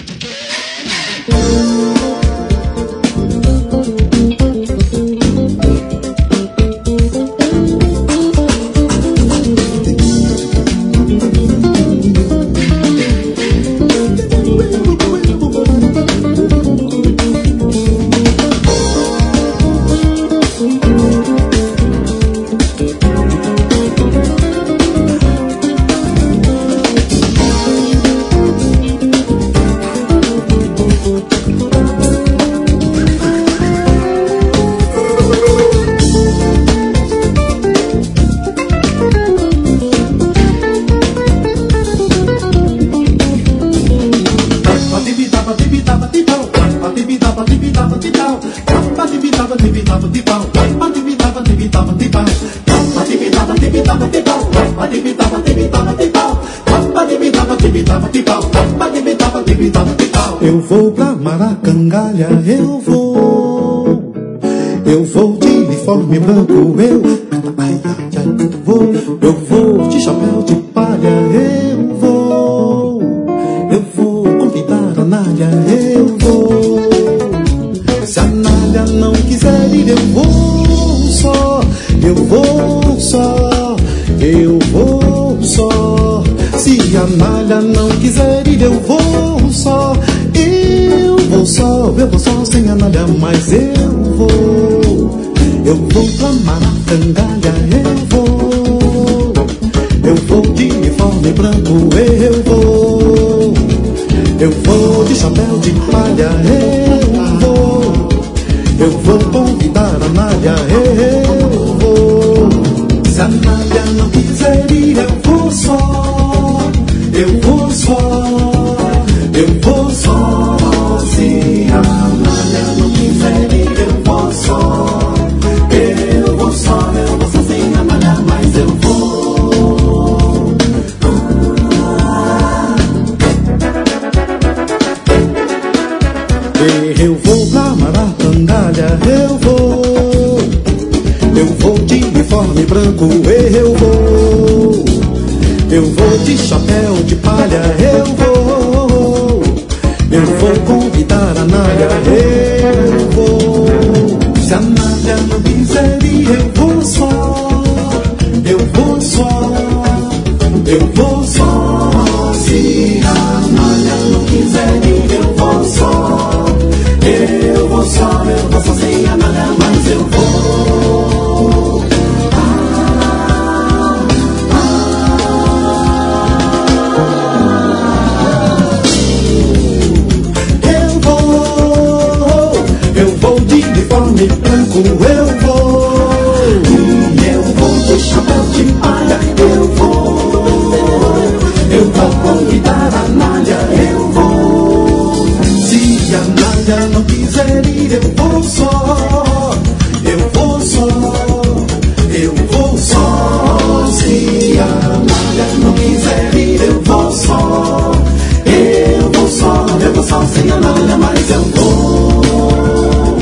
Eu vou pra Maracangalha, eu vou de uniforme branco, eu vou de chapéu de palha, eu vou convidar a Nádia, eu vou. Se a Nádia não quiser ir, eu vou só. Se a Nádia não quiser ir, eu vou só. Eu vou só sem a Nádia, mas eu vou pra Maracangalha, eu vou de uniforme branco, eu vou de chapéu de palha, eu vou convidar a Nádia, eu vou. Se a Nádia não quiser ir, eu vou só. Se a Nádia não quiser ir, eu vou só. Eu vou só sem a Nádia, mas eu vou. Eu vou pra Maracangalha, eu vou de uniforme branco, eu vou de chapéu de palha, eu vou convidar a Nádia, eu vou. Se a Nádia não quiser ir, eu vou só. Se a Nádia não quiser ir, eu vou só. Eu vou só sem a Nádia, mas eu vou. Eu vou de uniforme branco, eu vou de chapéu de palha, eu vou convidar a Nádia, eu vou. Se a Nádia não quiser ir, eu vou só. Se a Nádia não quiser ir, eu vou só. Eu vou só sem a Nádia, mas eu vou.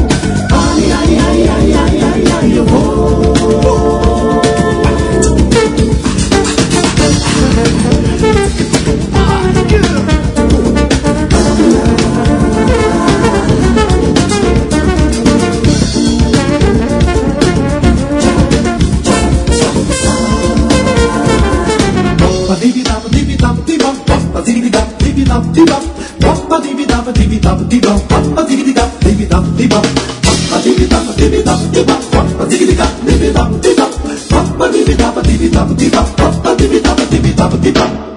Ai, eu vou. Dividaba.